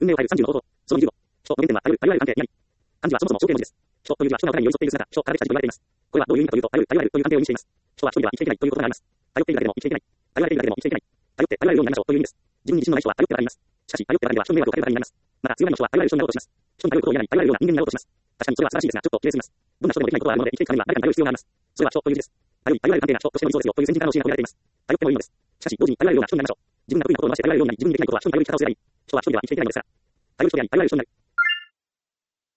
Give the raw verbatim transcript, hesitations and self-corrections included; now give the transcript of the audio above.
運命を変えるさんじゅうの方法。そのにじゅうご。人の原点はあらゆるあらゆる関係にあり。漢字はそもそも象形文字です。人という字は人が他に寄り添っている姿、人からできた字と言われています。これはどういう意味かというと、あらゆるあらゆるという関係を意味しています。人は一人では生きていけないということがあります。頼っているだけでも生きていけない。頼られているだけでも生きていけない。頼って頼られるようになりましょうという意味です。自分に自信のない人は頼ってはなります。しかし、頼ってはでは人の迷惑をかけるからになります。また、強がりの人は頼られる人になろうとします。人に頼ることをやらない、頼られるような人間になろうとします。確かにそれは素晴らしいですが、ちょっと切れすぎます。どんな人でもできないことはあるので、生きていくためには誰かに頼る必要があります。それは人という字です。頼り、頼られる関係が人としての理想ですよという先人からの教えが込められています。頼ってもいいのです。しかし、同時に頼られるような人になりましょう。自分が得意なことを回して頼られるようになり、自分にできないことは人に頼る力を捨てられ、人は一人では生きていけないのですから。頼る人であり、頼られる人になる。